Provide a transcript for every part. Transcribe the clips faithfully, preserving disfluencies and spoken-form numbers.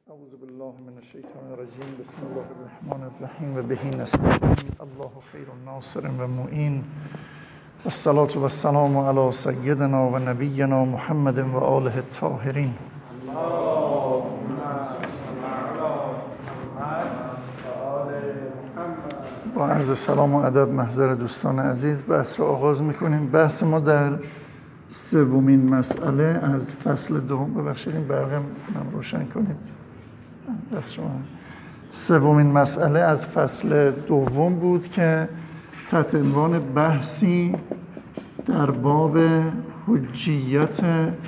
اعوذ بالله من الشیطان الرجیم. بسم الله الرحمن الرحیم و به نستعین. الله خیر ناصر و معین. الصلاة و السلام علی سیدنا و نبینا محمد و آله الطاهرین. با عرض سلام و ادب محضر دوستان عزیز بحث رو آغاز میکنیم. بحث ما در سومین مسئله از فصل دوم. ببخشید این برقم روشن کنید. دست شما. سومین مسئله از فصل دوم بود که تحت عنوان بحثی در باب حجیت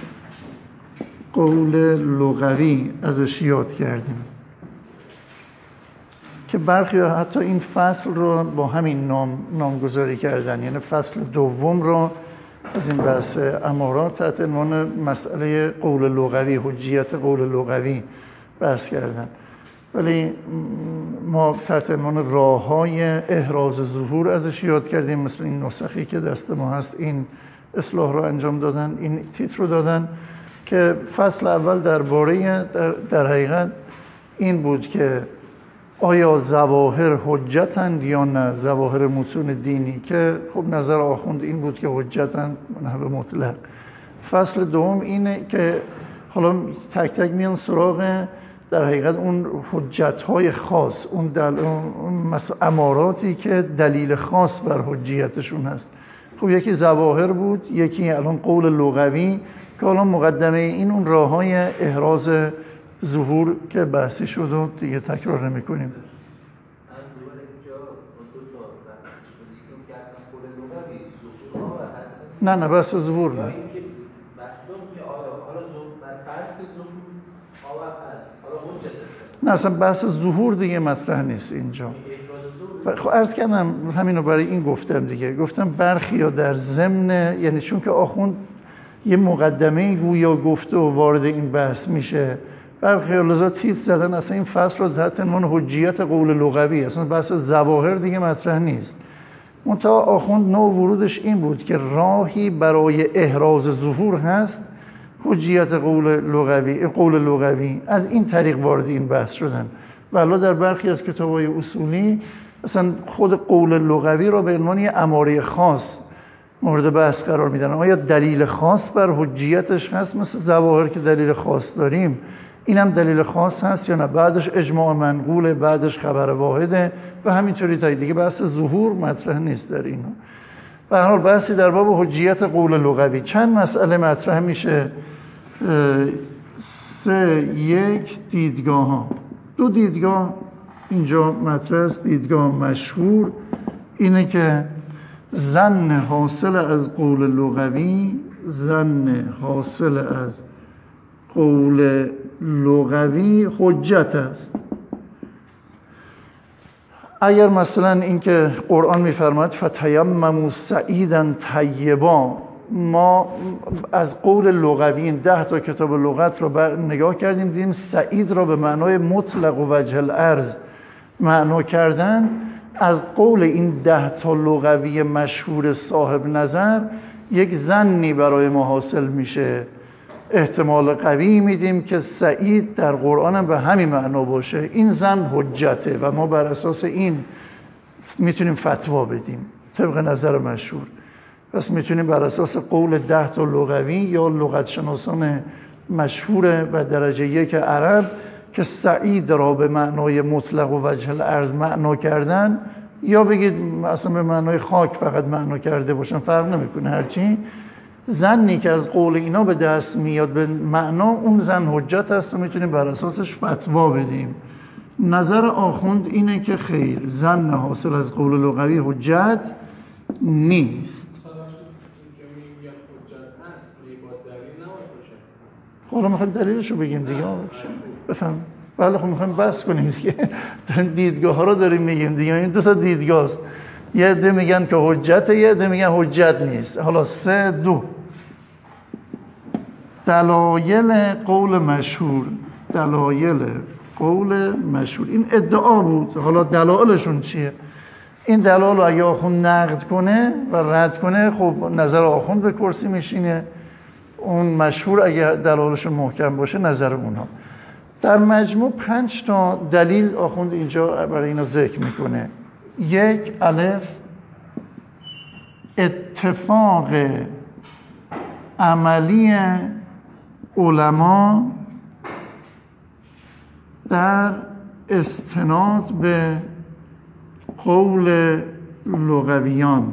قول لغوی ازش یاد کردیم که برخی حتی این فصل رو با همین نام نامگذاری کردن، یعنی فصل دوم رو از این بحث امارات تحت عنوان مسئله قول لغوی، حجیت قول لغوی بحث کردن. ولی ما تحت عنوان راه‌های احراز ظهور ازش یاد کردیم، مثل این نسخی که دست ما هست این اصلاح رو انجام دادن، این تیتر رو دادن که فصل اول درباره در, در حقیقت این بود که آیا ظواهر حجتند یا نه، ظواهر متون دینی، که خب نظر آخوند این بود که حجتند به مطلق. فصل دوم اینه که حالا تک تک میان سراغ در حقیقت اون حجت‌های خاص، اون دل... اون اماراتی که دلیل خاص بر حجیتشون هست. خب یکی ظواهر بود، یکی الان قول لغوی که الان مقدمه این اون راه‌های احراز ظهور که بحثی شد و دیگه تکرار نمی‌کنیم. نه نه بحث ظهور نه. نه اصلا بحث ظهور دیگه مطرح نیست اینجا. خب عرض کردم همینو برای این گفتم دیگه، گفتم برخیا در ضمن، یعنی چون که آخوند یه مقدمه گویا گفته و وارد این بحث میشه، برخیا لذا تیتر زدن اصلا این فصل رو تحت عنوان حجیت قول لغوی، اصلا بحث ظواهر دیگه مطرح نیست. منتها آخوند نوع ورودش این بود که راهی برای احراز ظهور هست حجیت قول لغوی، قول لغوی، از این طریق وارد این بحث شدن. ولی در برخی از کتاب‌های اصولی مثلا خود قول لغوی را به عنوان یه اماره خاص مورد بحث قرار میدن. آیا دلیل خاص بر حجیتش هست مثل ظواهر که دلیل خاص داریم، اینم دلیل خاص هست یا نه، بعدش اجماع منقوله، بعدش خبر واحده و همینطوری تا دیگه. بحث ظهور مطرح نیست در اینا. به هر حال بحثی در باب حجیت قول لغوی. چند مسئله مطرح میشه، سه یک دیدگاه ها. دو دیدگاه اینجا مطرح است. دیدگاه مشهور اینه که ظن حاصل از قول لغوی، ظن حاصل از قول لغوی حجت است. اگر مثلا اینکه قرآن میفرماید فتیمموا صعیدا طیبا، ما از قول لغوی این ده تا کتاب لغت رو نگاه کردیم، دیدیم سعید را به معنای مطلق و وجه الارض معنا کردن. از قول این ده تا لغوی مشهور صاحب نظر یک ظنی برای ما حاصل میشه، احتمال قوی میدیم که سعید در قرآن هم به همین معنا باشه. این ظن حجته و ما بر اساس این میتونیم فتوا بدیم طبق نظر مشهور. پس میتونیم بر اساس قول ده تا لغوی یا لغت شناسان مشهور و درجه یک عرب که سعید را به معنای مطلق و وجه الارض معنا کردن، یا بگید اصلا به معنای خاک فقط معنا کرده باشن، فرق نمیکنه، هرچی ظنی که از قول اینا به دست میاد به معنا، اون ظن حجت است و میتونیم بر اساسش فتوا بدیم. نظر آخوند اینه که خیر، ظن حاصل از قول لغوی حجت نیست. حالا میخوایم دلیلشو بگیم دیگه. بفهم. بله خب میخوایم بحث کنیم دیگه. دیدگاه ها رو داریم میگیم دیگه. این دو تا دیدگاه است. یه عده میگن که حجته، یه عده میگن حجت نیست. حالا سه دو دلایل قول مشهور. دلایل قول مشهور این ادعا بود. حالا دلایلشون چیه؟ این دلایل رو اگه آخوند نقد کنه و رد کنه، خب نظر آخوند به کرسی میشینه. اون مشهور اگه دلایلش محکم باشه نظر اونها. در مجموع پنج تا دلیل آخوند اینجا برای اینا ذکر میکنه. یک، الف، اتفاق عملی علما در استناد به قول لغویان.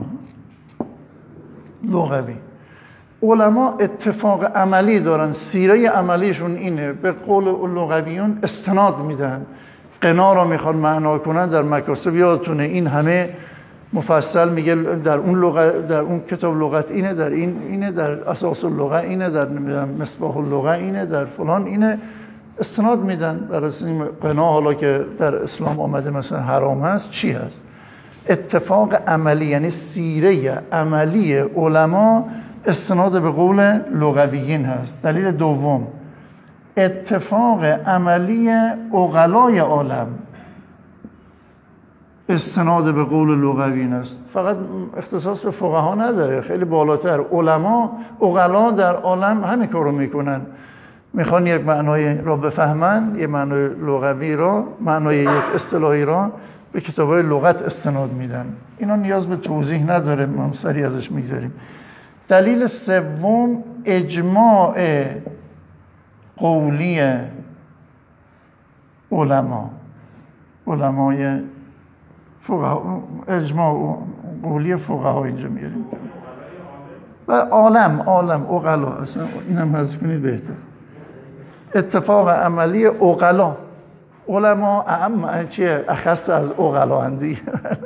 لغوی علما اتفاق عملی دارن، سیره عملیشون اینه، به قول لغویون استناد میدن. قنا را میخوان معنا کنن در مکاسب، یادتونه این همه مفصل میگه در اون لغت، در اون کتاب لغت اینه، در این اینه، در اساس اللغه اینه، در مصباح اللغه اینه، در فلان اینه، استناد میدن. برای قنا حالا که در اسلام آمده مثلا حرام هست، چی هست؟ اتفاق عملی، یعنی سیره عملی علما استناد به قول لغویین هست. دلیل دوم، اتفاق عملی عقلای عالم استناد به قول لغویین است. فقط اختصاص به فقها نداره، خیلی بالاتر. علما، عقلا در عالم همین کارو میکنن، میخوان یک معنای را بفهمن، یک معنای لغوی را، معنای یک اصطلاحی را به کتابای لغت استناد میدن. اینا نیاز به توضیح نداره، ما سریع ازش میگذاریم. دلیل سوم، اجماع قولی علما، علمای فقها، اجماع قولی فقها اینجا میاریم. و عالم، عالم عقلا، اصلا اینم حذف کنید بهتر. اتفاق عملی عقلا، علما اعم چیه؟ اخص از عقلا اندی.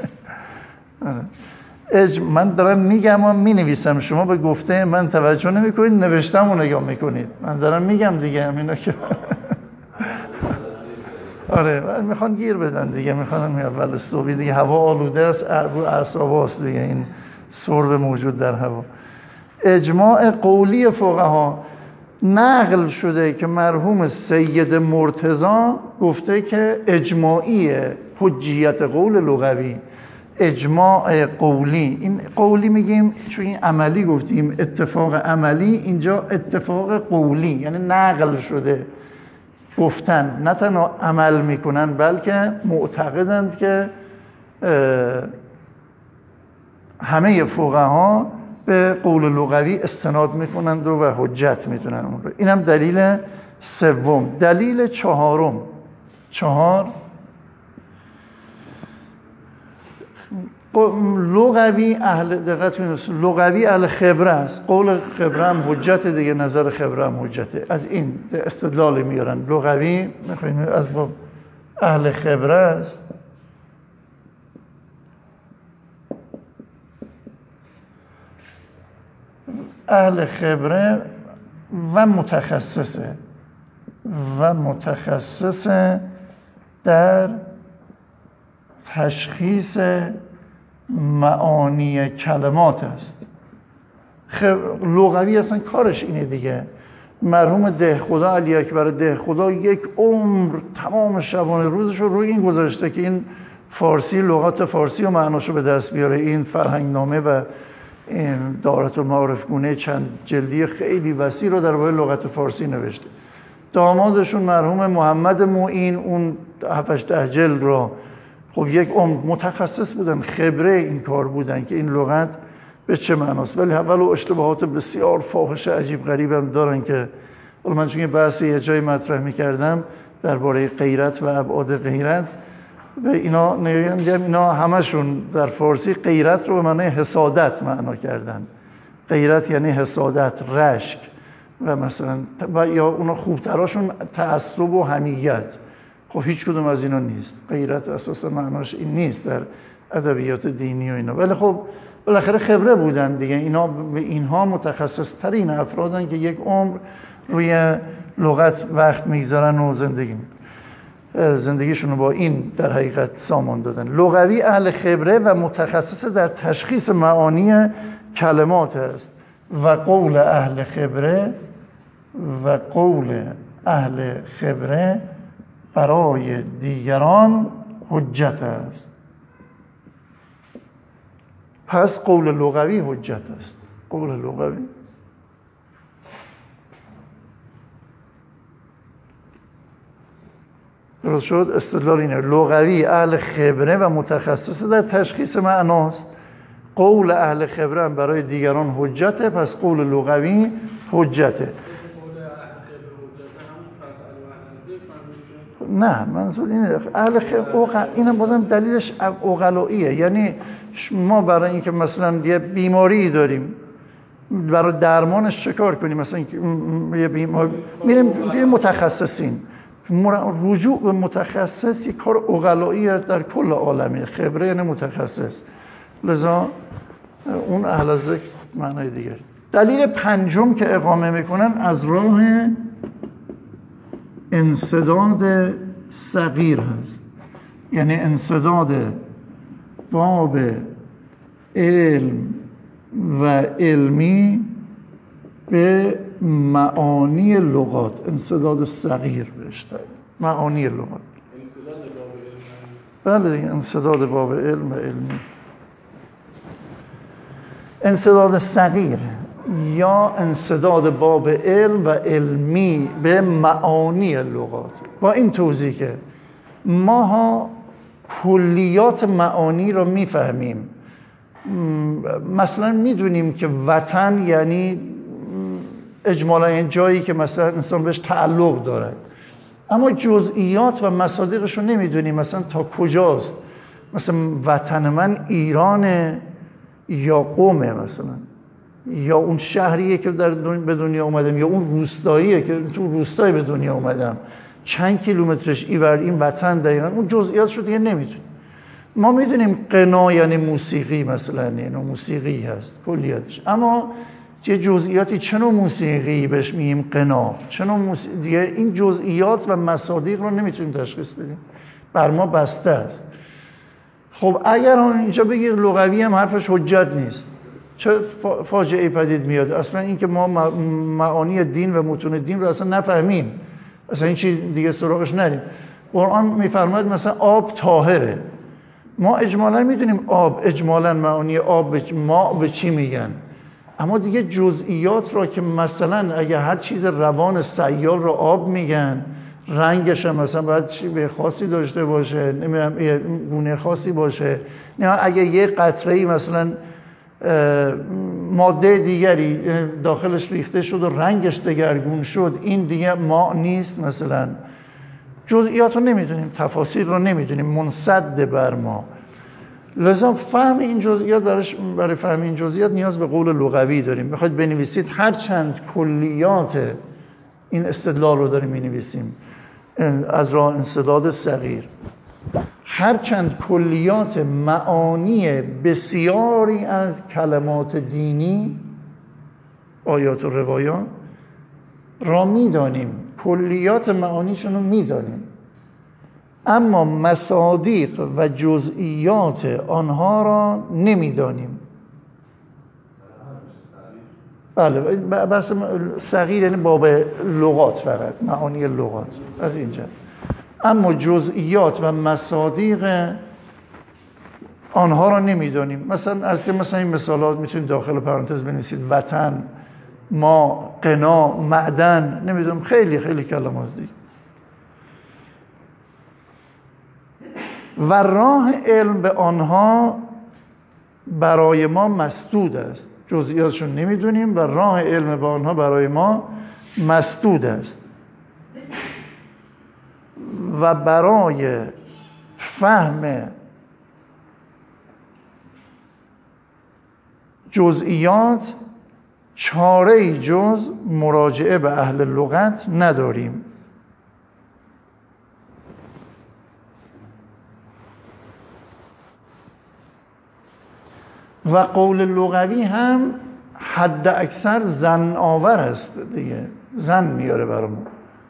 اج من دارم میگم و مینویسم، شما به گفته من توجه نمیکنید، نوشتم و نگاه میکنید. من دارم میگم دیگه همینا که آره میخوان گیر بدن دیگه، میخوان اول صبح دیگه هوا آلوده است، رو اعصاب است دیگه، این سرب موجود در هوا. اجماع قولی فقها نقل شده که مرحوم سید مرتضی گفته که اجماعیه حجیت قول لغوی. اجماع قولی، این قولی میگیم چون این عملی گفتیم، اتفاق عملی، اینجا اتفاق قولی یعنی نقل شده، گفتن، نه تنها عمل میکنن بلکه معتقدند که همه فقها به قول لغوی استناد میکنند و به حجت میتونن اون رو. اینم دلیل سوم. دلیل چهارم، چهار، لغوی اهل، دقت کنید، لغوی اهل خبره است. قول خبره هم حجت دیگه، نظر خبره هم حجته. از این استدلال میارن. لغوی میخواین از اهل خبره است. اهل خبره و متخصصه و متخصصه در تشخیص معانی کلمات است. خب لغوی اصلا کارش اینه دیگه. مرحوم دهخدا، علی اکبر دهخدا، یک عمر تمام شبانه روزش رو روی این گذاشته که این فارسی، لغات فارسی و معناشو به دست بیاره. این فرهنگ نامه و دارت المعارف گونه چند جلدی خیلی وسیع رو در باره لغت فارسی نوشته. دامادشون مرحوم محمد معین اون هفتش ده جلد رو، خب یک عمر متخصص بودن، خبره این کار بودن که این لغت به چه معناست. ولی اول اشتباهات بسیار فاحش عجیب غریب هم دارن که من چون بحثی یه جای مطرح می‌کردم درباره غیرت و ابعاد غیرت و اینا، نگم اینا همشون در فارسی غیرت رو به معنی حسادت معنا کردن. غیرت یعنی حسادت، رشک و مثلا و یا اونا خوبتراشون تعصب و حمیت. خب هیچ کدوم از اینا نیست. غیرت اساسا معناش این نیست در ادبیات دینی و اینا. ولی خب بالاخره خبره بودن دیگه. اینا به اینها متخصص ترین افرادن که یک عمر روی لغت وقت میگذارن و زندگی زندگیشون رو با این در حقیقت سامان دادن. لغوی اهل خبره و متخصص در تشخیص معانی کلمات است و قول اهل خبره و قول اهل خبره برای دیگران حجت است. پس قول لغوی حجت است. قول لغوی. درست شد؟ استدلال اینه لغوی اهل خبره و متخصصه در تشخیص معناست، قول اهل خبره هم برای دیگران حجته، پس قول لغوی حجته. نه منظور اینه اهل خبره اینم بازم دلیلش عقلاییه، یعنی ما برای اینکه مثلا یه بیماری داریم برای درمانش چه کار کنیم؟ مثلا یه بیماری میریم یه متخصصین، رجوع به متخصص یک کار عقلاییه در کل عالمه. خبره یعنی متخصص، لذا اون اهل ذکر معنای دیگه. دلیل پنجم که اقامه میکنن از راه انسداد صغیر هست، یعنی انسداد باب علم و علمی به معانی لغات، انسداد صغیر بهشتر معانی لغات. بله دیگه، انسداد باب علم و علمی. انسداد صغیر یا انسداد باب علم و علمی به معانی لغات. با این توضیح که ماها کلیات معانی رو میفهمیم، مثلا میدونیم که وطن یعنی اجمالا این جایی که مثلا انسان بهش تعلق دارد، اما جزئیات و مصادیقش رو نمیدونیم، مثلا تا کجاست، مثلا وطن من ایرانه یا قومه، مثلا یا اون شهریه که در دنیا به دنیا اومدم، یا اون روستاییه که تو روستایی به دنیا اومدم، چند کیلومترش ایور این وطن دقیقاً، اون جزئیاتش رو دیگه نمیدونیم. ما میدونیم غنا یعنی موسیقی، مثلا یعنی موسیقی هست کلیاتش، اما چه جزئیاتی، چه نوع موسیقی بهش میگیم غنا، چه نوع موسیقی دیگه، این جزئیات و مصادیق رو نمیتونیم تشخیص بدیم، بر ما بسته است. خب اگر اینجا بگیر لغوی هم حرفش حجت نیست، چه فاجعه‌ای پدید میاد؟ اصلا این که ما معانی دین و متون دین رو اصلا نفهمیم، اصلا این چی دیگه سراغش نریم. قرآن میفرماید مثلا آب طاهره، ما اجمالا میدونیم آب، اجمالا معانی آب به ما به چی میگن، اما دیگه جزئیات را که مثلا اگه هر چیز روان سیال رو آب میگن، رنگش هم مثلا باید چی به خاصی داشته باشه، نمیدونم یه گونه خاصی باشه، نه اگه یه قطره‌ای مثلا ماده دیگری داخلش ریخته شد و رنگش دگرگون شد، این دیگه ماء نیست. مثلا جزئیات رو نمیدونیم، تفاصیل رو نمیدونیم، منسد بر ما. لذا فهم این جزئیات، برای برای فهم این جزئیات نیاز به قول لغوی داریم. میخواید بنویسید هر چند کلیات این استدلال رو داریم می‌نویسیم از راه انسداد صغیر، هر چند کلیات معانی بسیاری از کلمات دینی، آیات و روایات را میدانیم، کلیات معانیشون رو میدانیم، اما مصادیق و جزئیات آنها را نمیدانیم. بله، بس صغیر یعنی باب لغات، فقط معانی لغات از اینجا، اما جزئیات و مصادیق آنها را نمیدانیم. مثلا از که مثلا این مثالات میتونید داخل پرانتز بنویسید: وطن، ما، غنا، معدن، نمیدونم خیلی خیلی کلمات دیگه. و راه علم به آنها برای ما مسدود است. جزئیاتشون نمیدونیم و راه علم به آنها برای ما مسدود است. و برای فهم جزئیات چاره‌ای جز مراجعه به اهل لغت نداریم. و قول لغوی هم حد اکثر ظن آور است دیگه، ظن میاره برامون.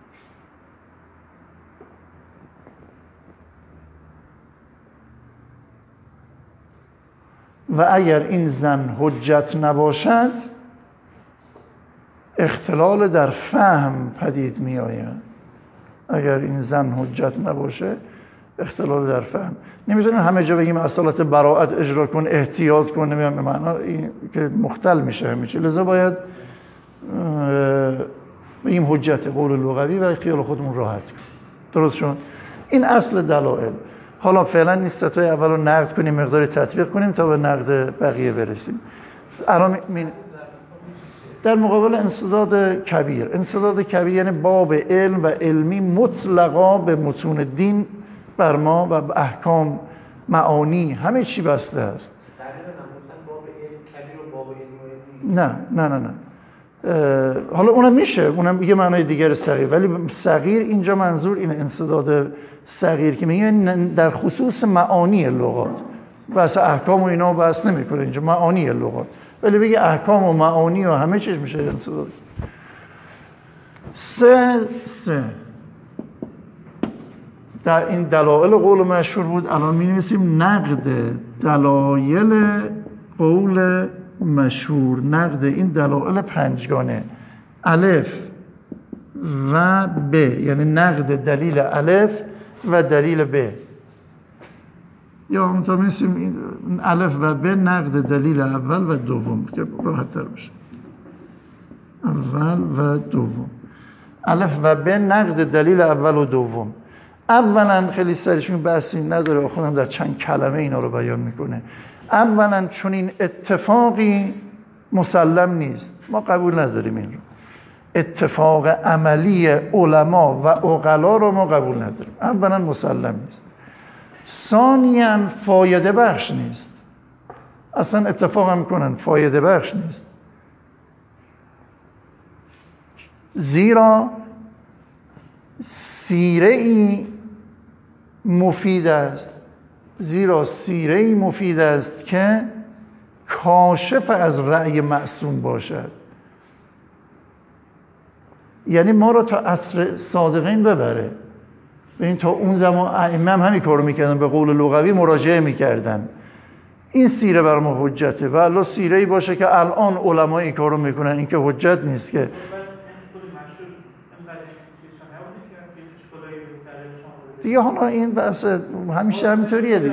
و اگر این ظن حجت نباشد اختلال در فهم پدید می آید. اگر این ظن حجت نباشه اختلال در فهم. نمیتونیم همه جا بگیم اصالت براءت اجرا کن، احتیاط کن، نمیدونم به معنا این که مختل میشه همه چی. لذا باید بگیم حجت قول لغوی و خیال خودمون راحت کن. درست شد؟ این اصل دلایل. حالا فعلا این ستای اول رو نقد کنیم، مقداری تطبیق کنیم تا به نقد بقیه برسیم. الان در مقابل انسداد کبیر، انسداد کبیر یعنی باب علم و علمی مطلقا به متون دین بر ما و به احکام، معانی، همه چی بسته است. نه نه نه نه حالا اونم میشه، اونم یه معنای دیگر صغیر، ولی صغیر اینجا منظور این انسداد صغیر که میگه در خصوص معانی لغات، بس احکام و اینا بحث نمیکنه اینجا، معانی لغات، ولی بگه احکام و معانی و همه چیز میشه انسداد. سه سه در این دلایل قول مشهور بود. الان می‌نویسیم نقد دلایل قول مشهور، نقد این دلایل پنجگانه، الف و ب، یعنی نقد دلیل الف و دلیل ب. یا همونطور می‌نویسیم الف و ب نقد دلیل اول و دوم که راحت‌تر باشه. اول و دوم، الف و ب نقد دلیل اول و دوم. اولا خیلی سریشون بحثی نداره، خودم در چند کلمه اینا رو بیان میکنه. اولا چون این اتفاقی مسلم نیست، ما قبول نداریم این رو. اتفاق عملی علما و عقلا رو ما قبول نداریم. اولا مسلم نیست. ثانیاً فایده بخش نیست. اصلا اتفاق هم کنن فایده بخش نیست. زیرا سیره ای مفید است، زیرا سیره ای مفید است که کاشف از رأی معصوم باشد. یعنی ما رو تا عصر صادقین ببره. ببین تا اون زمان ائمه هم همین کارو میکردن، به قول لغوی مراجعه میکردن. این سیره بر ما حجته و الله سیره ای باشه که الان علما این کارو میکنن، این که حجت نیست که. دیگه حالا این بحث همیشه همینطوریه دیگه.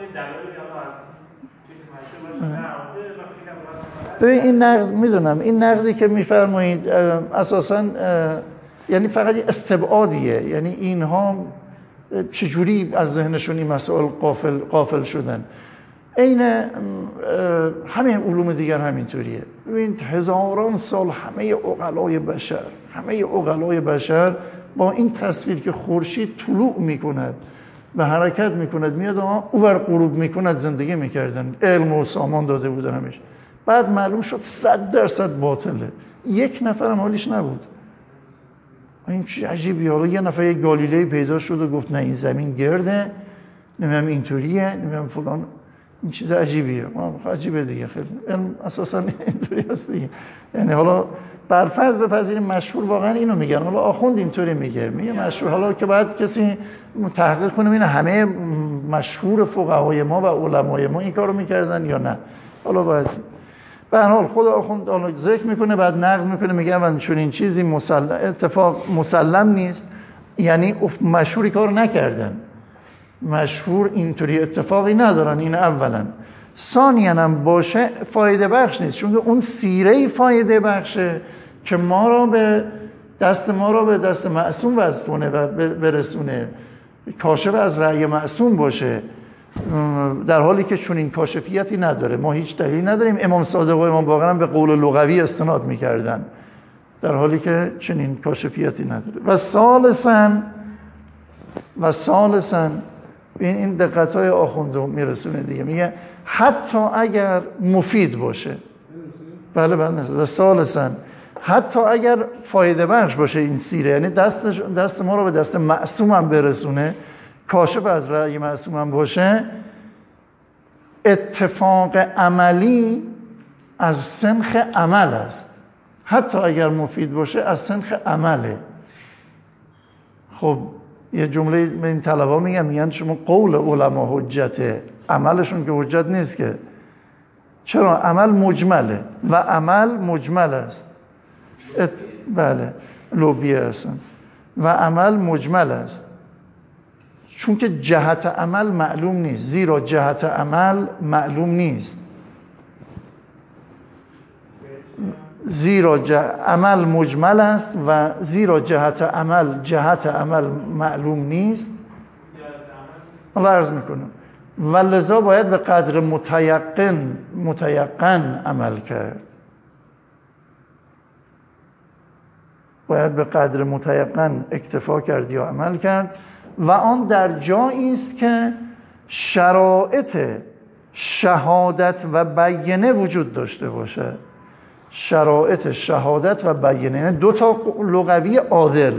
ببین این نقد میدونم، این نقدی که میفرمایید اساساً یعنی فقط استبعادیه، یعنی اینها چجوری از ذهنشون این مسائل غافل غافل شدن. عین همه علوم دیگر همینطوریه. ببینید هزاران سال همه عقلای بشر همه عقلای بشر با این تصویر که خورشید طلوع میکند و حرکت میکند میاد اونور غروب میکند زندگی میکردن، علم و سامان داده بودن همش. بعد معلوم شد صد درصد باطله، یک نفر هم حالیش نبود. این چی عجیبیه. حالا یه نفر یک گالیلئی پیدا شد و گفت نه این زمین گرده، نمیدونم اینطوریه، نمیدونم فلان. این چیز عجیبیه. عجیبه دیگه، خیلی علم اساسا اینطوری هست دیگه. یعنی حالا بر فرض بپذیریم مشهور واقعا اینو میگن، حالا آخوند اینطوری میگه میگه مشهور، حالا که باید کسی تحقیق کنه ببینه همه مشهور فقهای ما و علمای ما این کارو میکردن یا نه. حالا باید به هر حال خود آخوند حالا ذکر میکنه، بعد نقد میکنه، میگه من چون این چیزی مسلم اتفاق مسلم نیست، یعنی مشهوری کارو نکردن، مشهور اینطوری اتفاقی ندارن. این اولا. ثانیاً هم باشه فایده بخش نیست، چون اون سیره فایده بخشه که ما را به دست ما را به دست معصوم وصل کنه و برسونه، کاشف از رأی معصوم باشه، در حالی که چون این کاشفیتی نداره. ما هیچ دلیل نداریم. امام صادق و امام باقر هم به قول لغوی استناد میکردن در حالی که چنین کاشفیتی نداره. و ثالثاً و ثالثاً این این دقت‌های آخوندو میرسونه دیگه، میگه حتی اگر مفید باشه، بله بله، و ثالثاً حتی اگر فایده بخش باشه این سیره، یعنی دست دست ما رو به دست معصوم هم برسونه، کاشف از رأی معصوم هم باشه، اتفاق عملی از سنخ عمل است. حتی اگر مفید باشه از سنخ عمله. خب یه جمله به این طلبا میگم، میگن شما قول علما حجته، عملشون که حجت نیست که. چرا؟ عمل مجمله و عمل مجمل است. ات... بله لوبیه هستن و عمل مجمل است، چون که جهت عمل معلوم نیست. زیرا جهت عمل معلوم نیست، زیرا ج... عمل مجمل است و زیرا جهت عمل جهت عمل معلوم نیست. حالا عرض میکنم و لذا باید به قدر متیقن متیقن عمل کرد، باید به قدر متیقن اکتفا کرد یا عمل کرد و آن در جایی است که شرایط شهادت و بیینه وجود داشته باشه. شرایط شهادت و بیینه، دو تا لغوی عادل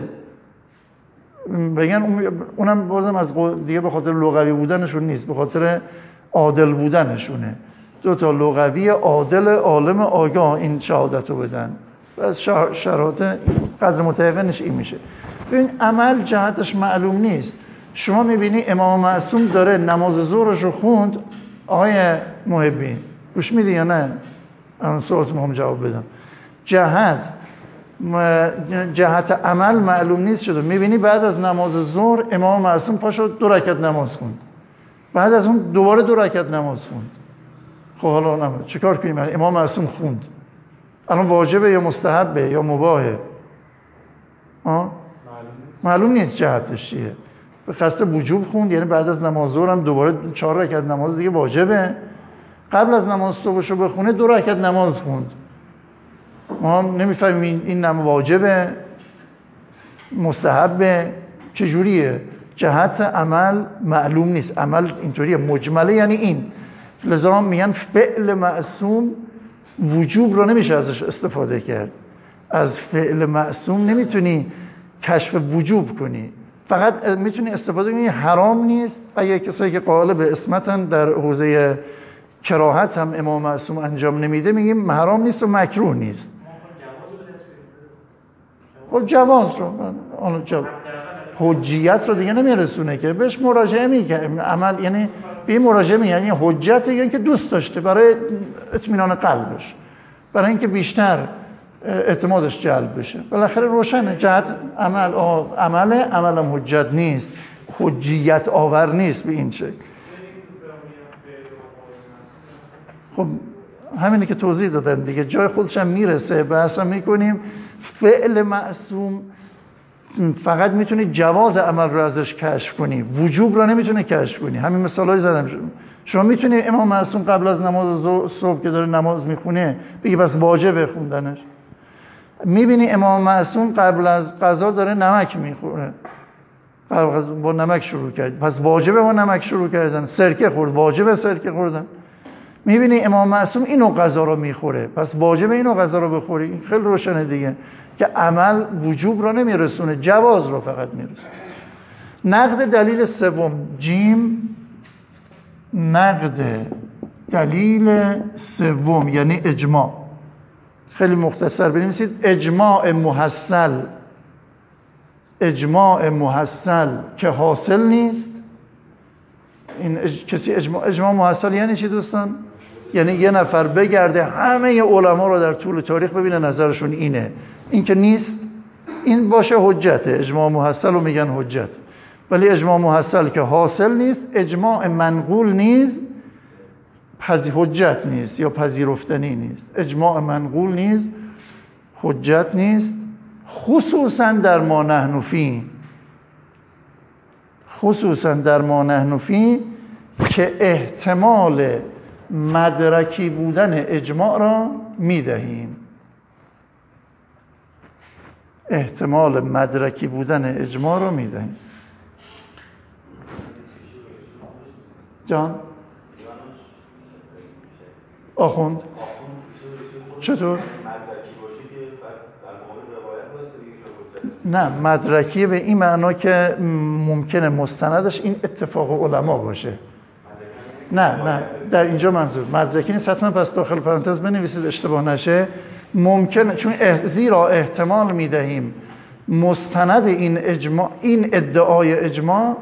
بگن، اونم بازم از دیگه به خاطر لغوی بودنشون نیست، به خاطر عادل بودنشونه. دو تا لغوی عادل عالم آگاه این شهادت رو بدن. از شرایط قدر متیقنش این میشه. ببین عمل جهتش معلوم نیست. شما میبینی امام معصوم داره نماز ظهرش رو خوند، آقای محبی گوش میدی یا نه؟ الان سوالت میخوام جواب بدم. جهت جهت عمل معلوم نیست شده. میبینی بعد از نماز ظهر امام معصوم پاشو دو رکعت نماز خوند، بعد از اون دوباره دو رکعت نماز خوند. خب حالا نماز چیکار کنیم؟ امام معصوم خوند، الان واجبه یا مستحبه یا مباهه؟ ها معلوم نیست جهتش چیه. به قصد وجوب خوند، یعنی بعد از نماز ظهر هم دوباره چهار رکعت نماز دیگه واجبه. قبل از نماز صبحشو بخونه دو رکعت نماز خوند. ما نمیفهمیم این نماز واجبه مستحبه چجوریه. جهت عمل معلوم نیست. عمل اینطوریه مجمله، یعنی این. لذا میگن فعل معصوم وجوب رو نمیشه ازش استفاده کرد. از فعل معصوم نمیتونی کشف وجوب کنی، فقط میتونی استفاده کنی حرام نیست. اگه کسایی که قائل به عصمتن در حوزه کراهت هم امام معصوم انجام نمیده، میگیم حرام نیست و مکروه نیست. خب جواز رو اون جواز حجیت رو دیگه نمیرسونه که بهش مراجعه میکنه. عمل یعنی به مراجعه میگه، یعنی حجت یعنی که دوست داشته برای اطمینان قلبش، برای اینکه بیشتر اعتمادش جلب بشه. بالاخره روشنه جهت عمل عمل عملم حجت نیست، حجیت آور نیست به این شکل. خب همینه که توضیح دادن دیگه، جای خودش هم میرسه. بحث هم میکنیم فعل معصوم فقط میتونی جواز عمل رو ازش کشف کنی، وجوب رو نمیتونه کشف کنی. همین مثالای زدم. شما میتونی امام معصوم قبل از نماز صبح که داره نماز میخونه بگی بس واجبه خوندنش. میبینی امام معصوم قبل از غذا داره نمک میخوره، با نمک شروع کرد، پس واجبه با نمک شروع کردن. سرکه خورد، واجبه سرکه خوردن. میبینی امام معصوم اینو غذا رو میخوره، پس واجبه اینو غذا رو بخوری. این خیلی روشنه دیگه که عمل وجوب رو نمیرسونه، جواز رو فقط میرسونه. نقد دلیل سوم جیم، نقد دلیل سوم یعنی اجماع. خیلی مختصر بنویسید اجماع محصل. اجماع محصل که حاصل نیست. این اج... کسی اجماع اجماع محصل یعنی چی دوستان؟ یعنی یه نفر بگرده همه علما رو در طول تاریخ ببینه نظرشون اینه، این که نیست، این باشه حجته. اجماع محصل رو میگن حجت. ولی اجماع محصل که حاصل نیست، اجماع منقول نیست، پذیر حجت نیست یا پذیرفتنی نیست. اجماع منقول نیست، حجت نیست، خصوصا در ما نحن فی، خصوصا در ما نحن فی که احتمال مدرکی بودن اجماع را میدهیم. احتمال مدرکی بودن اجماع را میدهیم. جان آخوند چطور؟ نه مدرکی به این معنا که ممکنه مستندش این اتفاق علما باشه. نه نه در اینجا منظور مدرکی نیست. حتما پس داخل پرانتز بنویسید اشتباه نشه. ممکنه، چون زیرا احتمال میدهیم مستند این اجماع، این ادعای اجماع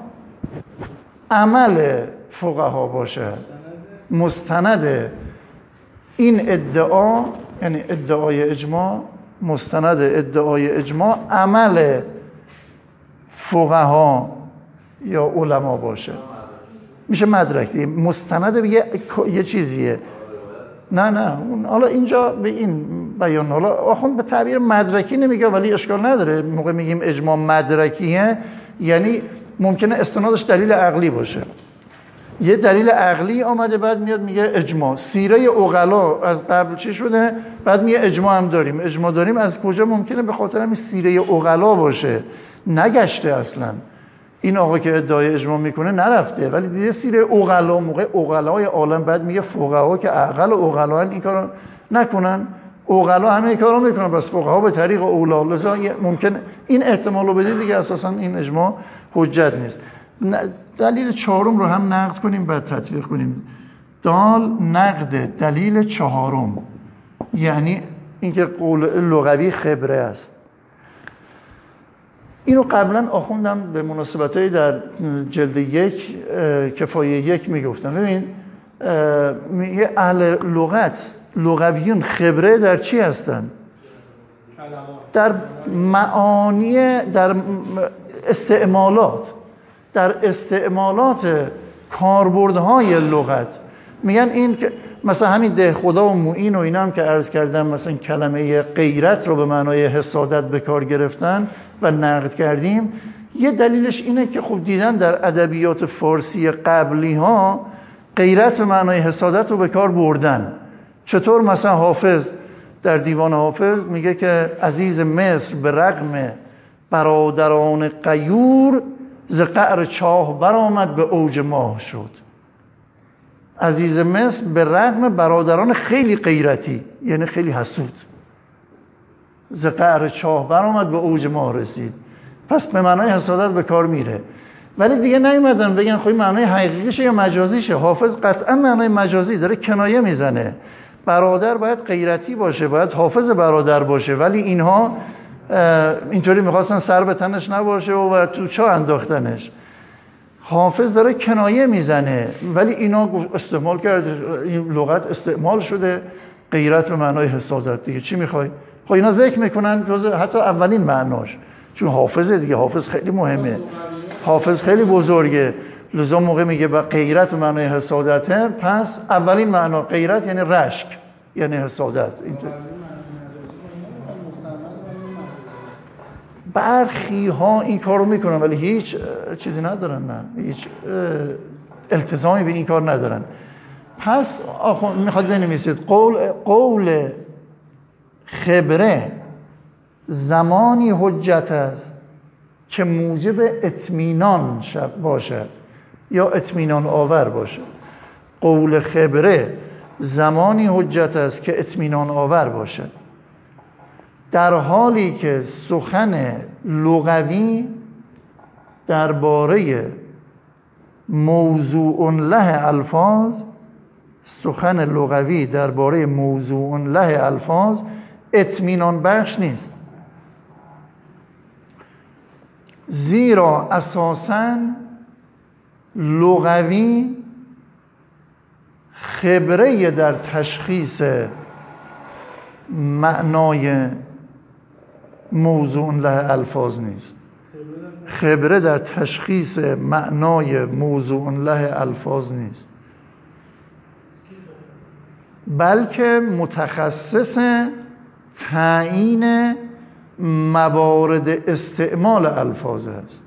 عمل فقها باشه. مستند این ادعا یعنی ادعای اجماع، مستند ادعای اجماع عمل فقها یا علما باشه، میشه مدرکی. مستند یه یه چیزیه. نه نه اون حالا اینجا به این بیان، حالا آخوند به تعبیر مدرکی نمیگه ولی اشکال نداره. موقع میگیم اجماع مدرکیه یعنی ممکنه استنادش دلیل عقلی باشه، یه دلیل عقلی آمده بعد میاد میگه اجماع. سیره عقلا از قبل چی شده؟ بعد میگه اجماع هم داریم. اجماع داریم از کجا؟ ممکنه به خاطر همین سیره عقلا باشه، نگشته اصلا. این آقا که ادعای اجماع میکنه نرفته، ولی دیگه سیره عقلا، موقع عقلای عالم بعد میگه فقها که عقل و عقلا این کارو نکنن، عقلا همه این کارو میکنن، بس فقها به طریق اولا. لذا ممکن این احتمال رو بدید دیگه، اساسا این اجماع حجت نیست. دلیل چهارم رو هم نقد کنیم بعد تطبیق کنیم. دال نقد دلیل چهارم یعنی اینکه قول لغوی خبره است. اینو قبلا آخوندم به مناسبت‌های در جلد یک کفایه یک میگفتم. ببین میگه اهل لغت، لغویون خبره در چی هستن؟ در معانی، در استعمالات، در استعمالات کاربردهای لغت. میگن این که مثلا همین ده خدا و معین و اینا هم که عرض کردم، مثلا کلمه غیرت رو به معنای حسادت به کار گرفتن و نقد کردیم. یه دلیلش اینه که خب دیدن در ادبیات فارسی قبلی ها غیرت به معنای حسادت رو به کار بردن. چطور؟ مثلا حافظ در دیوان حافظ میگه که عزیز مصر به رغم برادران غیور ز قعر چاه برآمد به اوج ماه شد. عزیز مصر به رغم برادران خیلی غیرتی، یعنی خیلی حسود، ز قعر چاه برآمد به اوج ماه رسید. پس به معنای حسادت به کار میره. ولی دیگه نیومدن بگن خب معنای حقیقیشه یا مجازیشه. حافظ قطعا معنای مجازی داره، کنایه میزنه. برادر باید غیرتی باشه، باید حافظ برادر باشه، ولی اینها اینطوری میخواستن سر به تنش نباشه و تو چاه انداختنش. حافظ داره کنایه میزنه، ولی اینا استعمال کرده، این لغت استعمال شده، غیرت به معنای حسادت. دیگه چی میخوای؟ خب اینا ذکر میکنن جز حتی اولین معناش، چون حافظه دیگه، حافظ خیلی مهمه، حافظ خیلی بزرگه. لذا موقع میگه با غیرت به معنای حسادته، پس اولین معنا غیرت یعنی رشک، یعنی حسادت. اینطور برخی ها این کارو میکنن ولی هیچ چیزی ندارن، نه هیچ التزامی به این کار ندارن. پس میخواد بنویسید قول قول خبره زمانی حجت است که موجب اطمینان باشد یا اطمینان آور باشد. قول خبره زمانی حجت است که اطمینان آور باشد، در حالی که سخن لغوی درباره موضوع له الفاظ، سخن لغوی درباره موضوع له الفاظ اطمینان بخش نیست، زیرا اساساً لغوی خبره در تشخیص معنای موضوع له الفاظ نیست. خبره در تشخیص معنای موضوع له الفاظ نیست، بلکه متخصص تعیین موارد استعمال الفاظ است.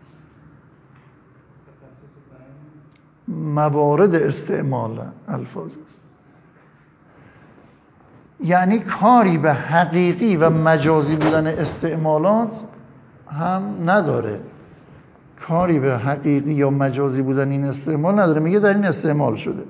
موارد استعمال الفاظ است، یعنی کاری به حقیقی و مجازی بودن استعمالات هم نداره. کاری به حقیقی یا مجازی بودن این استعمال نداره، میگه در این استعمال شده.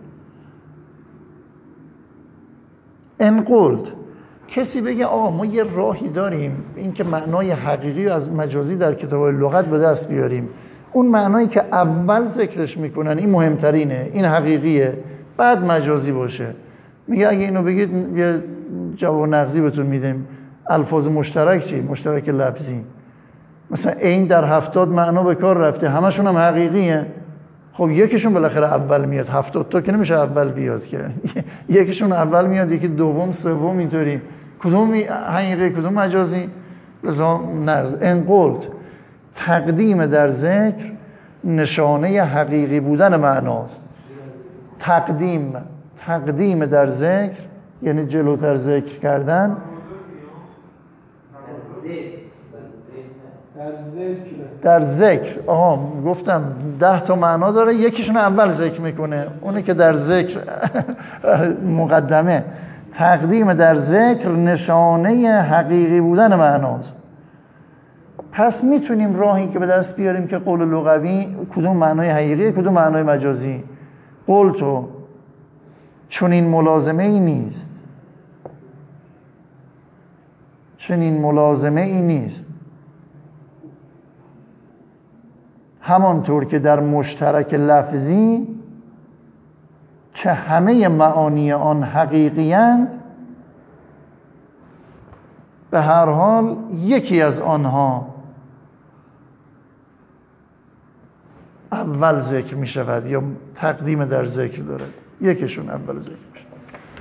ان قلت، کسی بگه آقا ما یه راهی داریم این که معنای حقیقی از مجازی در کتاب لغت به دست بیاریم، اون معنایی که اول ذکرش میکنن این مهمترینه، این حقیقیه، بعد مجازی باشه. میگه اگه اینو بگید یه جواب نقضی بهتون میدیم. الفاظ مشترک چی؟ مشترک لفظی. مثلا این در هفتاد معنا به کار رفته، همشون هم حقیقیه. خب یکیشون بالاخره اول میاد، هفتاد تا که نمیشه اول بیاد که یکیشون اول میاد، یکی دوم، سوم، اینطوری. کدوم حقیقی کدوم مجازی؟ لذا نقض. ان قلت، تقدیم در ذکر نشانه حقیقی بودن معناست. تقدیم تقدیم در ذکر یعنی جلوتر ذکر کردن. در ذکر. آها گفتم ده تا معنا داره، یکیشون اول ذکر میکنه، اونه که در ذکر مقدمه. تقدیم در ذکر نشانه حقیقی بودن معناست. پس میتونیم راهی که به دست بیاریم که قول لغوی کدوم معنای حقیقی کدوم معنای مجازی. قول تو چون این ملازمه ای نیست، چون این ملازمه ای نیست، همانطور که در مشترک لفظی که همه معانی آن حقیقی‌اند، به هر حال یکی از آنها اول ذکر می شود یا تقدیم در ذکر دارد، یکیشون اول ذکر می شود.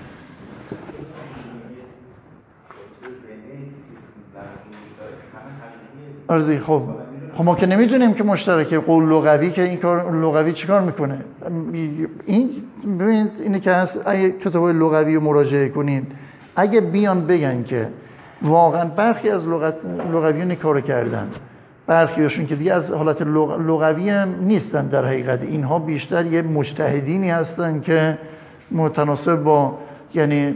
آره خب خب ما که نمیدونیم که مشترکه. قول لغوی که این کار لغوی چیکار میکنه؟ این ببینید اینه که هست، اگه کتاب لغوی رو مراجعه کنین، اگه بیان بگن که واقعا برخی از لغت لغویون این کارو کردن، برخیاشون که دیگه از حالت لغوی هم نیستن در حقیقت، اینها بیشتر یه مجتهدینی هستن که متناسب با یعنی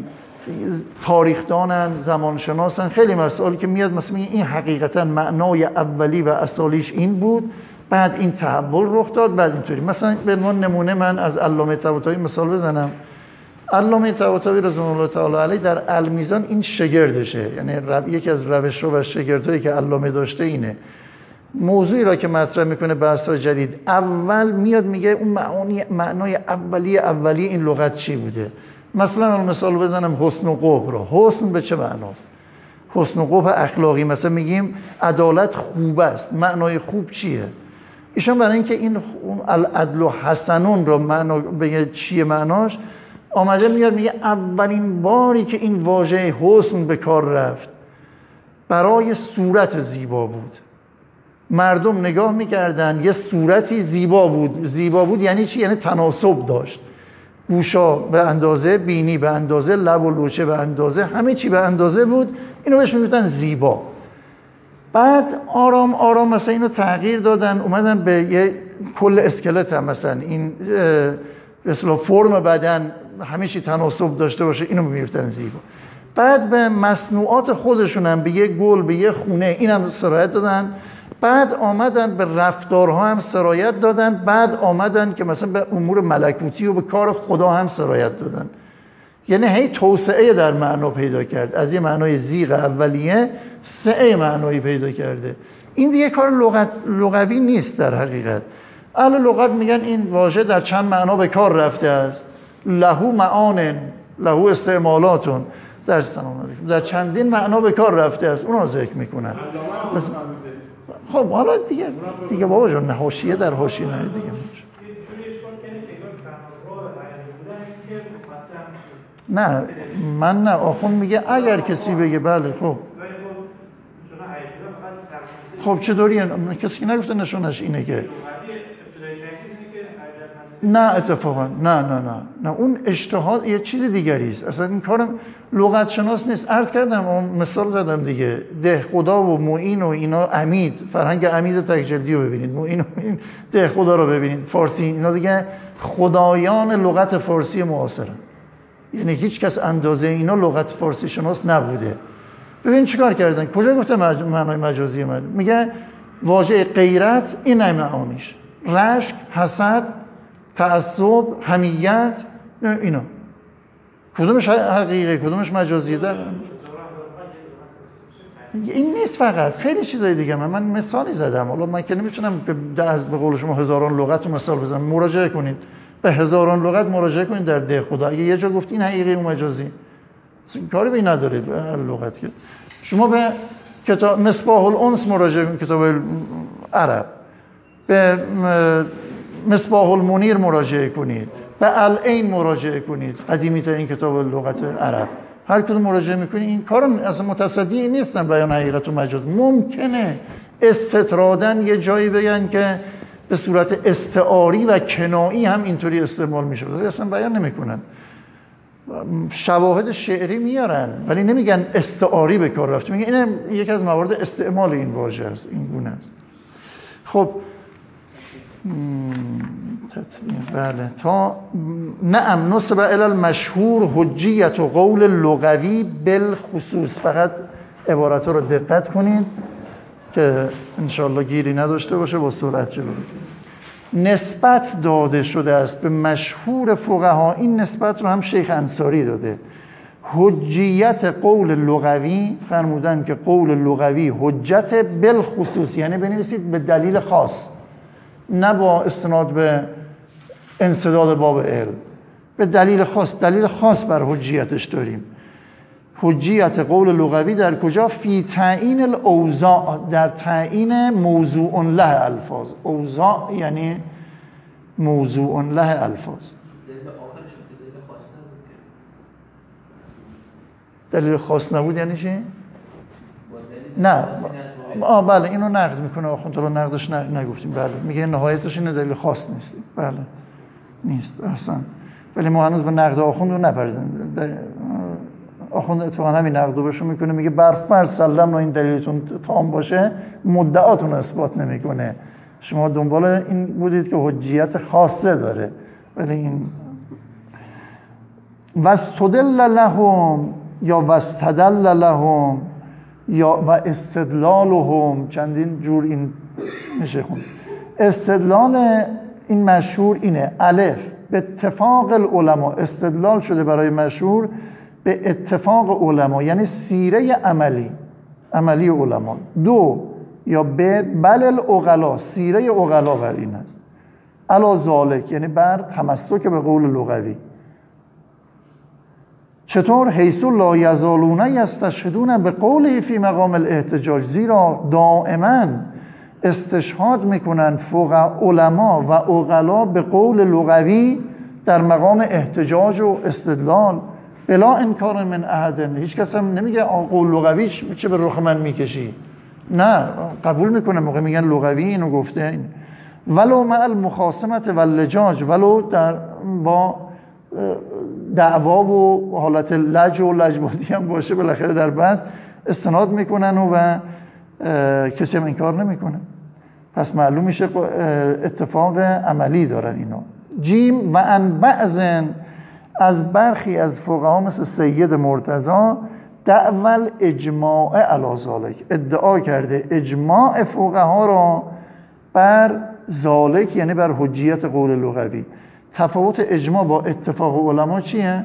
تاریخدانن، زمانشناسن، خیلی مسائلی که میاد مثلا این حقیقتا معنای اولی و اصالیش این بود، بعد این تحول رخ داد، بعد اینطوری. مثلا به عنوان نمونه من از علامه طباطبایی مثال بزنم. علامه طباطبایی رضوان الله تعالی علیه در المیزان این شگردشه، یعنی یکی از روش‌ها و شگردهایی که علامه داشته اینه، موضوعی را که مطرح میکنه بحث‌های جدید، اول میاد میگه اون معانی معنای اولی اولی این لغت چی بوده. مثلا مثال بزنم حسن و قبح را. حسن به چه معناست؟ حسن و قبح اخلاقی. مثلا میگیم عدالت خوب است، معنای خوب چیه؟ ایشون برای اینکه این العدل و حسنون را معنا بگه چیه معناش، آمده میاد میگه اولین باری که این واژه حسن به کار رفت برای صورت زیبا بود. مردم نگاه میکردن یه صورتی زیبا بود. زیبا بود یعنی چی؟ یعنی تناسب داشت، گوشا به اندازه، بینی به اندازه، لب و لوچه به اندازه، همه چی به اندازه بود. اینو بهش میگفتن زیبا. بعد آرام آرام مثلا اینو تغییر دادن، اومدن به یه کل اسکلت هم مثلا این به اصطلاح فرم بدن همه چی تناسب داشته باشه، اینو میگفتن زیبا. بعد به مصنوعات خودشون هم، به یه گل، به یه خونه، اینم سرایت دادن. بعد آمدن به رفتارها هم سرایت دادن. بعد آمدن که مثلا به امور ملکوتی و به کار خدا هم سرایت دادن. یعنی هی توسعه در معنا پیدا کرد، از یه معنای زیغ اولیه سعه معنایی پیدا کرده. این دیگه کار لغت لغوی نیست در حقیقت. اهل لغت میگن این واژه در چند معنا به کار رفته است، لهو معان، لهو استعمالاتون، در در چندین معنا به کار رفته است، اونا ذکر میکنن. خب حالا دیگه دیگه بابا جون، حاشیه در حاشیه نه دیگه. نه من نه، آخون میگه اگر کسی بگه بله خب خب چطوری؟ کسی که نگفته نشونش اینه که نه اتفاقا نه نه نه نه اون اجتهاد یه چیز دیگری است. اصلا این کارم لغت شناس نیست. عرض کردم مثال زدم دیگه، ده خدا و معین و اینا، عمید، فرهنگ عمید و تکجلدی رو ببینید، معین و ده خدا رو ببینید، فارسی اینا دیگه خدایان لغت فارسی معاصرن. یعنی هیچ کس اندازه اینا لغت فارسی شناس نبوده. ببین چیکار کردن، کجا گفته معنای مجازی من؟ میگه واژه غیرت این معانیش، رشک، حسد، تعصب، حمیت، اینا کدومش حقیقی کدومش مجازیه؟ در این نیست، فقط خیلی چیزای دیگه. من من مثالی زدم، حالا من که نمیتونم به از به قول شما هزاران لغت مثال بزنم. مراجعه کنید به هزاران لغت، مراجعه کنید در ده خدا. اگه یه جا گفتین حقیقی و مجازی، کاری به این ندارید به لغت. که شما به کتاب مصباح الانس مراجعه کنید، کتاب عرب، به مصباح المنیر مراجعه کنید، به العین مراجعه کنید، قدیمی ترین کتاب لغت عرب. هر کدوم مراجعه میکنید این کارو اصلا متصدی نیستن بیان حقیقت و مجاز. ممکنه استطرادن یه جایی بگن که به صورت استعاری و کنایی هم اینطوری استعمال میشه، اصلا بیان نمیکنن. شواهد شعری میارن ولی نمیگن استعاری به کار رفته، میگن این یکی از موارد استعمال این واژه است، این گونه است. خب بله تا نعم نسب الی المشهور حجیت و قول لغوی بالخصوص. فقط عبارات رو دقت کنید که انشاءالله گیری نداشته باشه، با سرعت جلو بریم. نسبت داده شده است به مشهور فقها، این نسبت رو هم شیخ انصاری داده. حجیت قول لغوی فرمودن که قول لغوی حجت بالخصوص، یعنی بنویسید به دلیل خاص، نه با استناد به انسداد باب علم، به دلیل خاص. دلیل خاص بر حجیتش داریم. حجیت قول لغوی در کجا؟ فی تعیین الاوضاع، در تعیین موضوع له الفاظ. اوضاع یعنی موضوع له الفاظ. دلیل خاص نبود یعنی چی؟ نه آه بله اینو نقد میکنه آخوند، رو نقدش نگفتیم. بله میگه نهایتش اینه، دلیل خاص نیست. بله نیست احسن. ولی ما هنوز به نقد آخوند رو نپردیم. آخوند اتفاقا همین نقدو بهشون میکنه، میگه برفرض سلم و این دلیلتون تام باشه مدعاتون اثبات نمیکنه. شما دنبال این بودید که حجیت خاصه داره، ولی این واستدل لهم یا واستدل لهم یا و استدلالهم، چندین جور این میشه خون. استدلال این مشهور اینه: الف به اتفاق العلماء، استدلال شده برای مشهور به اتفاق علما، یعنی سیره عملی عملی علما. دو یا به بل العقلا، سیره عقلا بر این است. علا ذالک یعنی بر تمسک به قول لغوی. چطور؟ حیث لا یزالون یستشهدون به قوله فی مقام الاحتجاج، زیرا دائما استشهاد میکنن فقها علما و عقلا به قول لغوی در مقام احتجاج و استدلال. بلا انکار من احد، هیچ کس هم نمیگه قول لغوی چه به رخ من میکشی، نه قبول میکنه موقع میگن لغوی اینو گفته این. ولو مع المخاصمت و اللجاج، ولو در با دعوا و حالت لج و لجبازی هم باشه، بالاخره در بحث استناد میکنن و, و کسی هم انکار نمیکنه. پس معلوم میشه اتفاق عملی دارن اینا. جیم و ان بعضن، از برخی از فقها مثل سید مرتضی دعول اجماع علی ذالک، ادعا کرده اجماع فقها را بر ذالک، یعنی بر حجیت قول لغوی. تفاوت اجماع با اتفاق علما چیه؟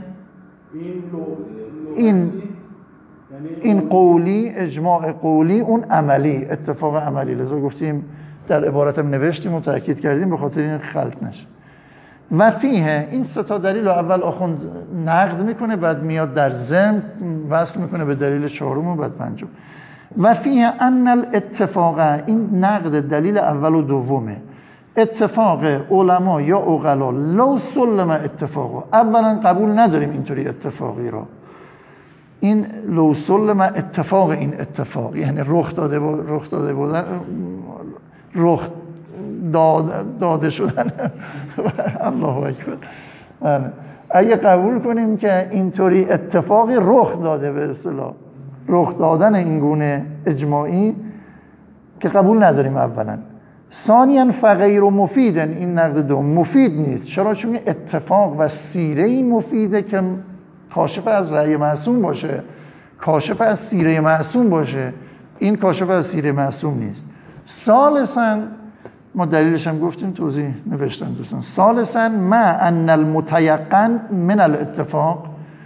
این این قولی، اجماع قولی، اون عملی، اتفاق عملی. لذا گفتیم در عبارتم نوشتیم و تأکید کردیم به خاطر این خلط نشه. و فیه، این سه تا دلیل رو اول آخوند نقد میکنه، بعد میاد در ضمن وصل میکنه به دلیل چهارم و بعد پنجم. و فیه ان الاتفاق، این نقد دلیل اول و دومه. اتفاق علما یا عقلا لو سلم اتفاقه، اولا قبول نداریم اینطوری اتفاقی رو. این لو سلم اتفاق، این اتفاق یعنی رخ داده بود، رخ داده بودن، رخ داد داده شدن. الله اکبر. اگه قبول کنیم که اینطوری اتفاقی رخ داده، به اصطلاح رخ دادن این گونه اجماعی، که قبول نداریم اولا. ثانیاً فغیر و مفیدن، این نقد دوم مفید نیست. چرا؟ چون اتفاق و سیره مفیده که کاشف از رأی معصوم باشه، کاشف از سیره معصوم باشه. این کاشف از سیره معصوم نیست. ثالثاً، ما دلیلش هم گفتیم، توضیح نوشتم دوستان. ثالثاً ما ان المتيقن من الاتفاق،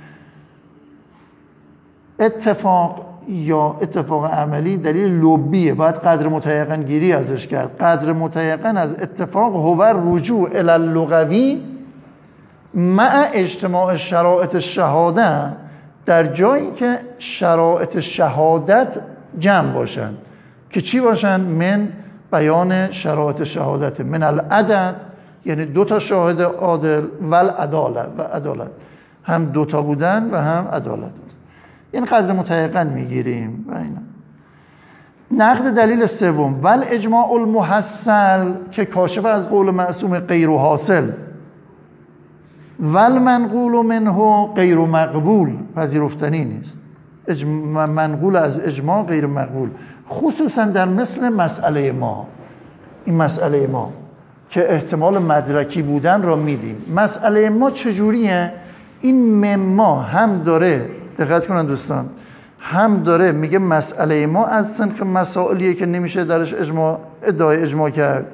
اتفاق یا اتفاق عملی دلیل لبیه، باید قدر متیقن گیری ازش کرد. قدر متیقن از اتفاق هو رجوع الی اللغوی مع اجتماع شرایط الشهاده، در جایی که شرایط شهادت جمع باشن. که چی باشن؟ من بیان شرایط شهادت، من العدد یعنی دو تا شاهد عادل، و العدالت و عدالت، هم دو تا بودن و هم عدالت. این قدر متیقن میگیریم. و اینا نقد دلیل سوم، ول اجماع المحصل، که کاشف از قول معصوم غیر حاصل. ول منقول منه غیر مقبول، پذیرفتنی نیست. منقول از اجماع غیر مقبول، خصوصا در مثل مسئله ما. این مسئله ما که احتمال مدرکی بودن را میدیم. مسئله ما چجوریه؟ این مما هم داره، دقت کنن دوستان، هم داره میگه مسئله ما از صنف مسائلیه که نمیشه درش اجماع ادعای اجماع کرد،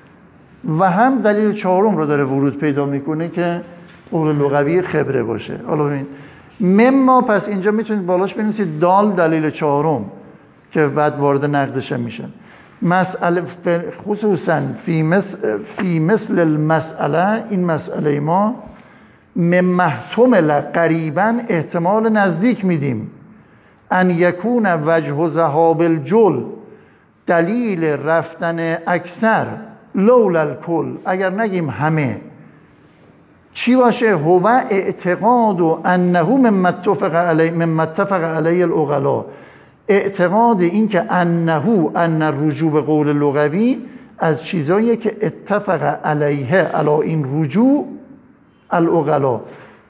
و هم دلیل چهارم رو داره ورود پیدا میکنه که قول لغوی خبره باشه. حالا ببین مما، پس اینجا میتونید بالاش بنویسید دال دلیل چهارم که بعد وارد نقدش میشه. مسئله خصوصا فی مثل, فی مثل المسئله، این مسئله ما ممحتمل قریبا، احتمال نزدیک میدیم، ان یکون وجه ذهاب الجل، دلیل رفتن اکثر، لولا الکل، اگر نگیم همه، چی باشه؟ هو اعتقاد و انه مما اتفق علی مما اتفق علی العقلاء، اعتقاد این که انه ان الرجوع به قول لغوی از چیزایی که اتفق علیه علی این رجوع العقلاء.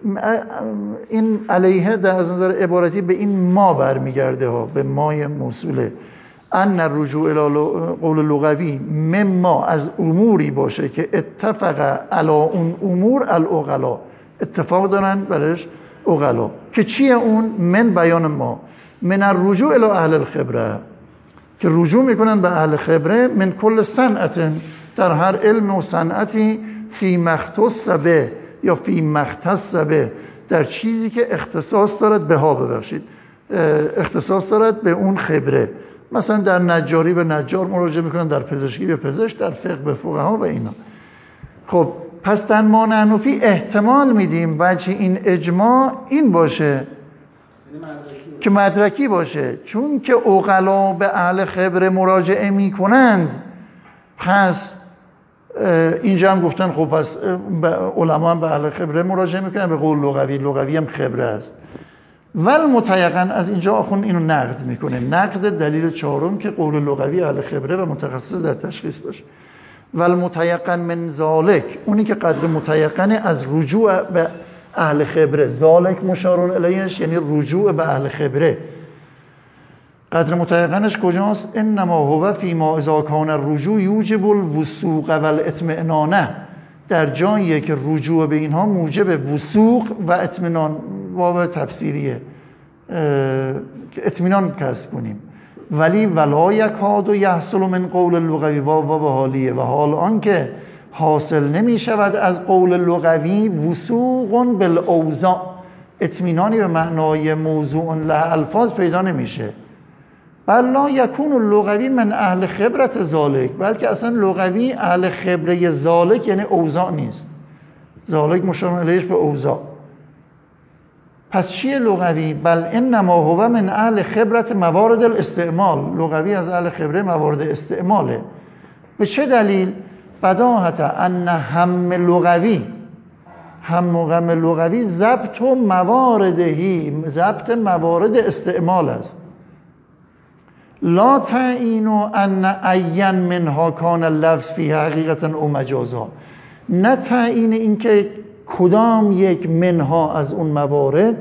این علیه در از نظر عبارتی به این ما برمیگرده ها، به مای موصوله. ان الرجوع الی قول لغوی مما، از اموری باشه که اتفق علی اون امور العقلاء، اتفاق دارن برش عقلاء، که چیه اون؟ من بیان ما، من الرجوع الی اهل الخبره، که رجوع میکنن به اهل خبره، من کل صنعت، در هر علم و صنعتی، فی مختص به یا فی مختص به، در چیزی که اختصاص دارد به ها، ببخشید اختصاص دارد به اون خبره. مثلا در نجاری به نجار مراجعه میکنن، در پزشکی به پزشک، در فقه به فقها و اینا. خب پس در ما نحنفی احتمال میدیم وجه این اجماع این باشه که مدرکی باشه، چون که عقلا به اهل خبره مراجعه میکنند. پس اینجا هم گفتن خب پس علما هم به اهل خبره مراجعه میکنن، به قول لغوی، لغوی هم خبره است. ول متیقن، از اینجا آخون اینو نقد میکنه، نقد دلیل چهارم که قول لغوی اهل خبره و متخصص در تشخیص باشه. ول متیقن من ذالک، اونی که قدر متیقن از رجوع به اهل خبره، ذالک مشار الیهش یعنی رجوع به اهل خبره. قدر متیقنش کجاست؟ انما هو فی ما اذا کان الرجوع یوجب الوثوق و الاطمئنان، در جایی که رجوع به اینها موجب وثوق و اطمینان، واو تفسیریه که اطمینان کسب کنیم. ولی ولا یکاد و یحصل من قول اللغوی، واو به حالیه، و حال آن که حاصل نمی شود از قول لغوی وثوق بالاوضاع، اطمینانی به معنای موضوع له الفاظ پیدا نمیشه. بل لا یکون اللغوی من اهل خبرت ذالک، بلکه اصلا لغوی اهل خبره ذالک یعنی اوضاع نیست، ذالک مشار الیهش به اوضاع. پس چیه لغوی؟ بل انما هو من اهل خبرت موارد الاستعمال، لغوی از اهل خبره موارد استعماله. به چه دلیل؟ بداهت ان هم لغوی، هم و غم لغوی ضبط و مواردهی، ضبط موارد استعمال است. لا تعین ان عین منها کان اللفظ فیه حقیقتا او مجازا، نه تعیین این که کدام یک منها از اون موارد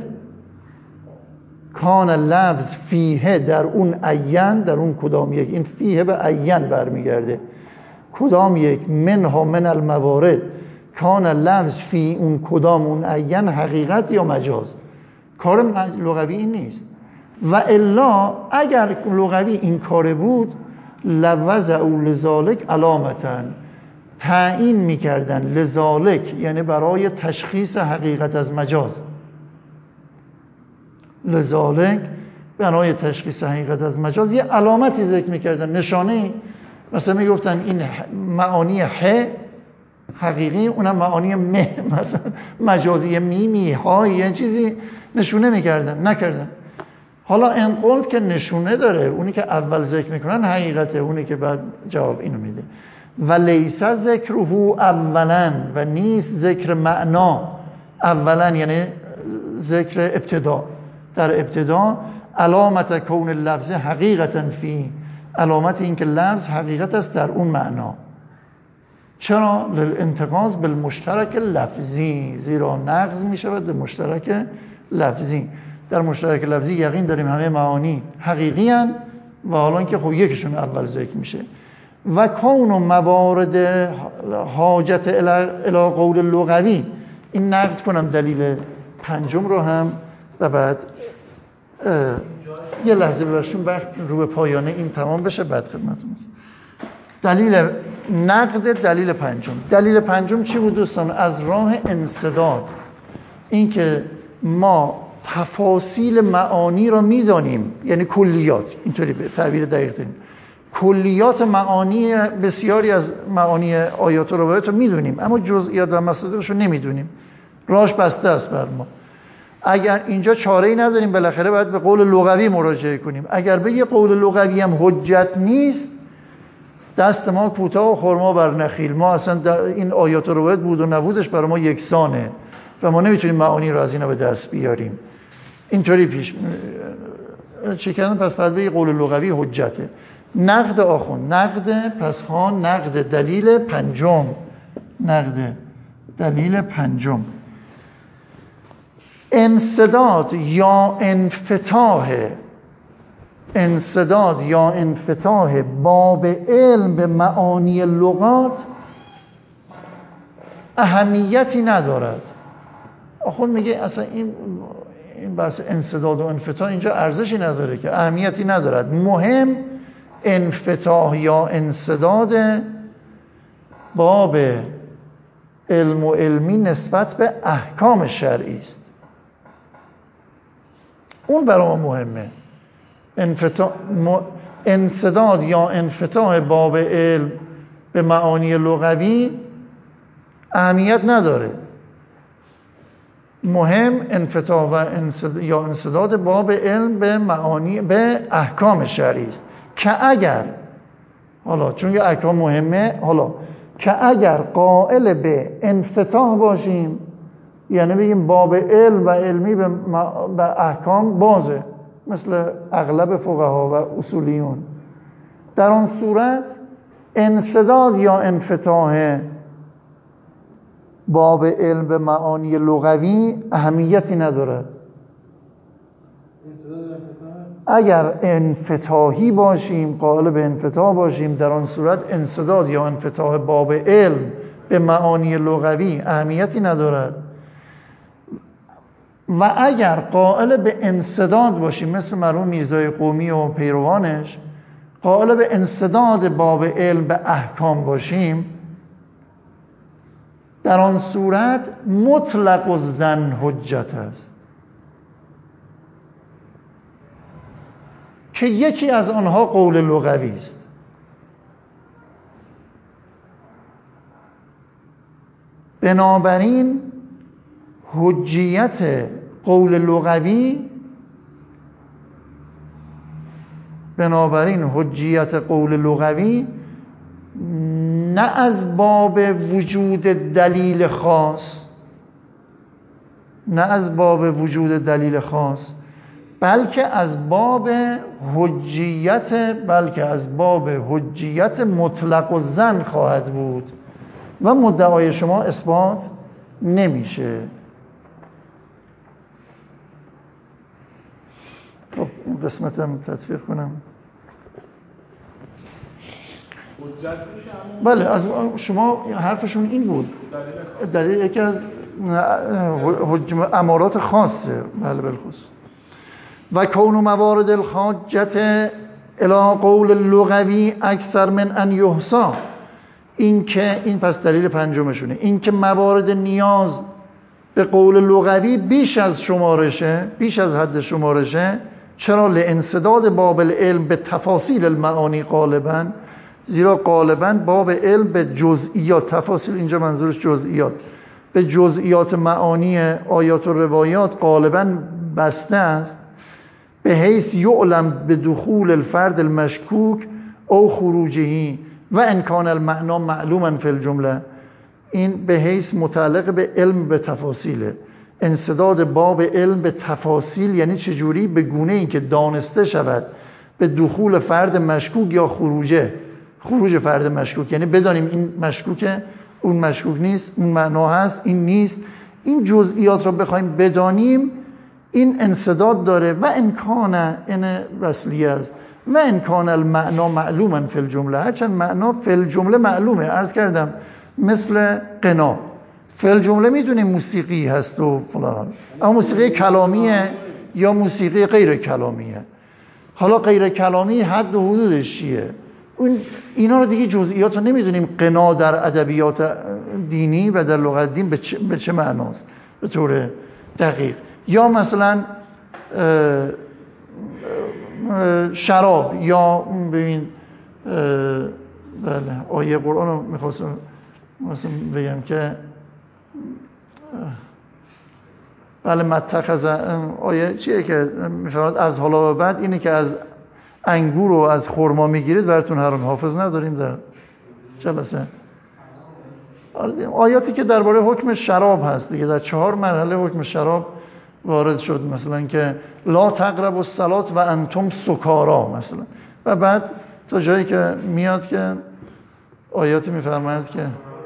کان لفظ فیه در اون عین، در اون کدام یک، این فیه به عین برمیگرده، کدام یک منها من الموارد کان لفظ فی اون کدام اون عین حقیقت یا مجاز. کار لغوی این نیست. و الا اگر لغوی این کار بود لوضعوا لذالک علامتن، تعیین میکردن لذالک یعنی برای تشخیص حقیقت از مجاز، لذالک برای تشخیص حقیقت از مجاز یه علامتی ذکر میکردن، نشانه. مثلا میگفتن این معانی ح حقیقی، اونم معانی مه مثلا مجازی، میمی های، یه چیزی نشونه میکردن، نکردن. حالا این قول که نشونه داره، اونی که اول ذکر میکنن حقیقته، اونی که بعد جواب اینو میده. و لیس ذکره اولا، و نیست ذکر معنا اولا یعنی ذکر ابتدا، در ابتدا علامت کون اللفظ حقیقتا فی، علامت این که لفظ حقیقت است در اون معنا. چرا؟ للانتقاض بالمشترک لفظی، زیرا نقض می شود به مشترک لفظی. در مشترک لفظی یقین داریم همه معانی حقیقی هن و حالا که خب یکیشون اول ذکر میشه. و کون و موارد حاجت الی قول لغوی، این نقد کنم دلیل پنجم رو هم و بعد یه لحظه ببرشون وقت رو به پایانه این تمام بشه بعد خدمتتون. دلیل نقد دلیل پنجم. دلیل پنجم چی بود دوستان؟ از راه انسداد، این که ما تفاصیل معانی را میدانیم، یعنی کلیات، اینطوری به تعبیر دقیق داریم، کلیات معانی بسیاری از معانی آیات و روایات رو میدونیم اما جزئیات و مصادیقش رو نمیدونیم، راهش بسته است بر ما. اگر اینجا چاره‌ای نداریم بالاخره باید به قول لغوی مراجعه کنیم. اگر به یه قول لغوی هم حجت نیست، دست ما کوتاه و خرما بر نخیل، ما اصلا این آیات و روایات بود و نبودش برای ما یکسانه و ما نمیتونیم معانی رو از اینا به دست بیاریم. اینطوری پیش چه کردن؟ پس باید به یه قول لغوی حجته. نقد آخوند، نقد پس ها نقد دلیل پنجم، نقد دلیل پنجم انسداد یا انفتاح، انسداد یا انفتاح باب علم به معانی لغات اهمیتی ندارد. آخوند میگه اصلا این این بحث انسداد و انفتاح اینجا ارزشی نداره که اهمیتی ندارد، مهم انفتاح یا انسداد باب علم و علمی نسبت به احکام شرعی است. اون برای ما مهمه. انفتاح م... انسداد یا انفتاح باب علم به معانی لغوی اهمیت نداره، مهم انفتاح و انسداد یا انسداد باب علم به معانی به احکام شرعی است. که اگر حالا چون یه احکام مهمه، حالا که اگر قائل به انفتاح باشیم، یعنی بگیم باب علم و علمی به, به احکام بازه مثل اغلب فقها و اصولیون، در آن صورت انسداد یا انفتاح باب علم به معانی لغوی اهمیتی ندارد. اگر انفتاحی باشیم، قائل به انفتاح باشیم، در آن صورت انسداد یا انفتاح باب علم به معانی لغوی اهمیتی ندارد. و اگر قائل به انسداد باشیم مثل مرحوم میرزای قومی و پیروانش، قائل به انسداد باب علم به احکام باشیم، در آن صورت مطلق الظن حجت است که یکی از آنها قول لغوی است. بنابراین حجیت قول لغوی بنابراین حجیت قول لغوی نه از باب وجود دلیل خاص نه از باب وجود دلیل خاص بلکه از باب حجیت بلکه از باب حجیت مطلق الظن خواهد بود و مدعای شما اثبات نمیشه. خب این قسمت هم تطبیق کنم. بله از شما حرفشون این بود، دلیل یکی از امارات خاصه. بله بالخصوص و کون موارد الحاجت الی قول اللغوی اکثر من ان یحصا، این که این پس دلیل پنجمشونه، این که موارد نیاز به قول لغوی بیش از شمارشه، بیش از حد شمارشه. چرا؟ لانسداد باب العلم به تفاصیل المعانی غالبا، زیرا غالبا باب علم به جزئیات، تفاصیل اینجا منظورش جزئیات، به جزئیات معانی آیات و روایات غالبا بسته است، به حیث یعلم به دخول الفرد المشکوک او خروجهی و امکان المعنا معلوما فی الجمله. این به حیث متعلق به علم به تفاصیله. انسداد باب علم به تفاصیل یعنی چجوری؟ به گونه این که دانسته شود به دخول فرد مشکوک یا خروجه خروج فرد مشکوک، یعنی بدانیم این مشکوکه، اون مشکوک نیست، اون معنا هست، این نیست. این جزئیات رو بخوایم بدانیم این انسداد داره و امکان این وصلیه است و امکان المعنا معلوما فی الجمله. هرچند معنا فی الجمله معلومه، عرض کردم مثل قنا فی الجمله میدونیم موسیقی هست و فلان، اما موسیقی کلامیه یا موسیقی غیر کلامیه. حالا غیر کلامی حد و حدودش چیه؟ اون اینا رو دیگه جزئیات رو نمیدونیم. قنا در ادبیات دینی و در لغت دین به چه, به چه معناست به طور دقیق. یا مثلا شراب، یا ببین بله آیه قرآن رو میخواستم مثلا بگم که بله متخذ آیه چیه که میفرماد از حالا به بعد اینه که از انگور و از خرما میگیرید براتون حرام. حافظ نداریم در جلسه آیاتی که درباره حکم شراب هست دیگه، در چهار مرحله حکم شراب وارد شد، مثلا که لا تقربوا الصلاة و انتم سکارا مثلا، و بعد تا جایی که میاد که آیاتی میفرماید که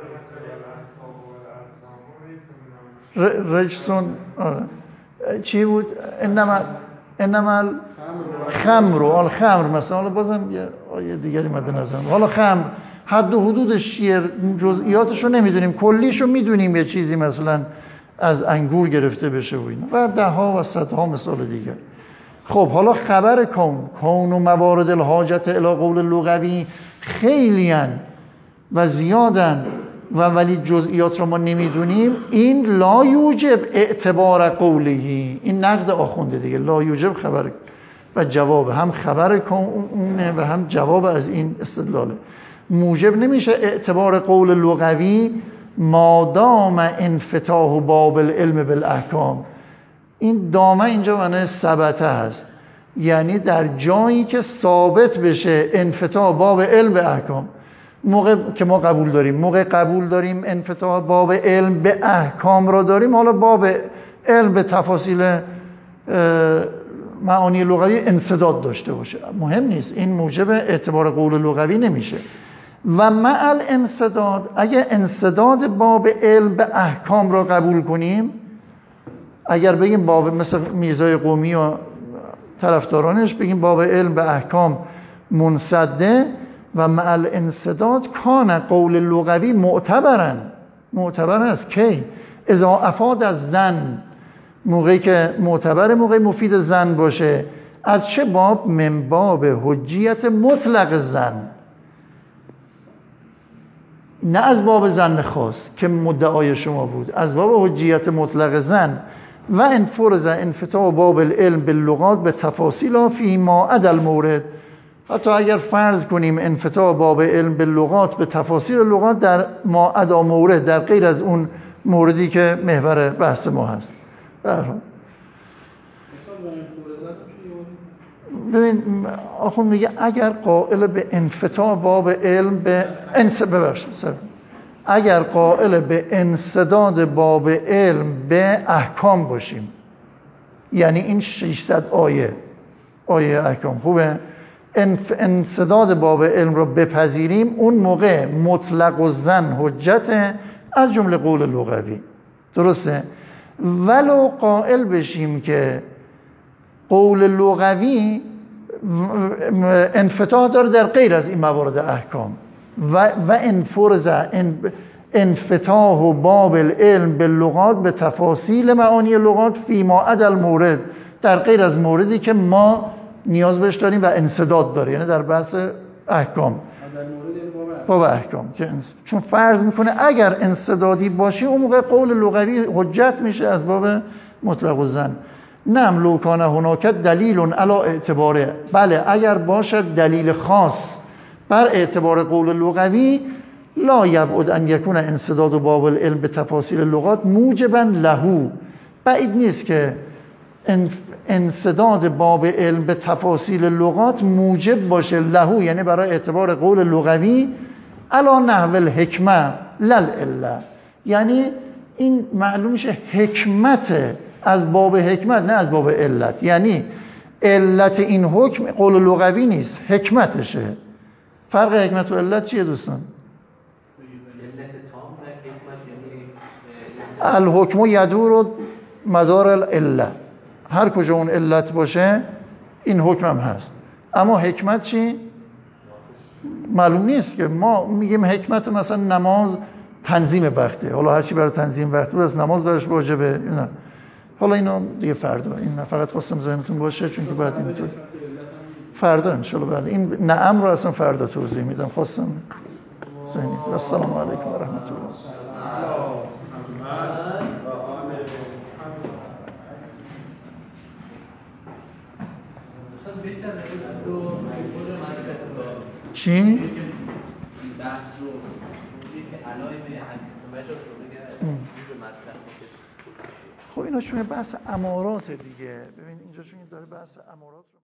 رجسون چی بود؟ انما انما خمر و الخمر مثلا. حالا بازم یه آیه دیگری مد نظرم. حالا خمر حد و حدودش چیه، جزئیاتش رو نمیدونیم، کلیش رو میدونیم یه چیزی مثلا از انگور گرفته بشه و اینا و ده ها و صدها مثال دیگر. خب حالا خبر کون کون و موارد الحاجت الی قول لغوی خیلیان و زیادن و ولی جزئیات رو ما نمیدونیم. این لا یوجب اعتبار قولهی، این نقد آخونده دیگه. لا یوجب خبر و جواب، هم خبر کونه و هم جواب از این استدلاله. موجب نمیشه اعتبار قول لغوی مادام انفتاح باب العلم بالاحکام. این دامه اینجا معنی ثبته هست، یعنی در جایی که ثابت بشه انفتاح باب علم به احکام. موقع که ما قبول داریم موقع قبول داریم انفتاح باب علم به احکام را داریم، حالا باب علم به تفاصیل معانی لغوی انسداد داشته باشه مهم نیست، این موجب اعتبار قول لغوی نمیشه. و مع الانسداد، اگه انسداد باب علم به احکام را قبول کنیم، اگر بگیم باب مثل میرزای قومی و طرفدارانش بگیم باب علم به احکام منسده و مع الانسداد کان قول لغوی معتبرن، معتبر است کی؟ اذا افاد از زن، موقعی که معتبر موقعی مفید زن باشه. از چه باب؟ من باب حجیت مطلق زن، نه از باب زن خاص که مدعای شما بود، از باب حجیت مطلق زن. و ان فرض انفتاح باب العلم باللغات به تفاصیل فی ما عدا المورد، حتی اگر فرض کنیم انفتاح باب علم باللغات به تفاصیل لغات در ما عدا مورد، در غیر از اون موردی که محور بحث ما هست. برحال ببین آخون میگه اگر قائل به انفتاح باب علم به انس ببخشید اگر قائل به انسداد باب علم به احکام باشیم، یعنی این ششصد آیه آیه احکام خوبه، انسداد باب علم رو بپذیریم، اون موقع مطلق و زن حجت از جمله قول لغوی. درسته؟ ولو قائل بشیم که قول لغوی انفتاح داره در غیر از این موارد احکام و و انفرض انفتاح و باب العلم باللغات به تفاصیل معانی لغات فی ما عدا المورد، در غیر از موردی که ما نیاز بهش داریم و انسداد داره، یعنی در بحث احکام باب احکام که چون فرض میکنه اگر انسدادی باشه اون موقع قول لغوی حجت میشه از باب مطلق و زن. نعم لو کان هناک دلیل علی اعتباره، بله اگر باشد دلیل خاص بر اعتبار قول لغوی، لا یبعد ان یکون انسداد باب العلم به تفاصیل لغات موجبا له، بعید نیست که انسداد باب علم به تفاصیل لغات موجب باشه له، یعنی برای اعتبار قول لغوی علی نحو الحکمه للعله، یعنی این معلوم میشه حکمت از باب حکمت نه از باب علت، یعنی علت این حکم قول لغوی نیست، حکمتشه. فرق حکمت و علت چیه دوستان؟ الحکم یدور مدار العله، هر کجا اون علت باشه این حکم هم هست. اما حکمت چی؟ معلوم نیست که ما میگیم حکمت مثلا نماز تنظیم وقته، حالا هر چی برای تنظیم وقت بود از نماز برش واجبه. نه حالا اینو دیگه فردا، این فقط خواستم ذهنتون باشه چون که بعد اینطور فردا ان شاء الله بعد این نعم رو اصلا فردا توضیح میدم. خواستم ذهنی. السلام علیکم و رحمت الله. چی؟ خب اینا چون بحث امارات دیگه، ببین اینجا چون داره بحث امارات رو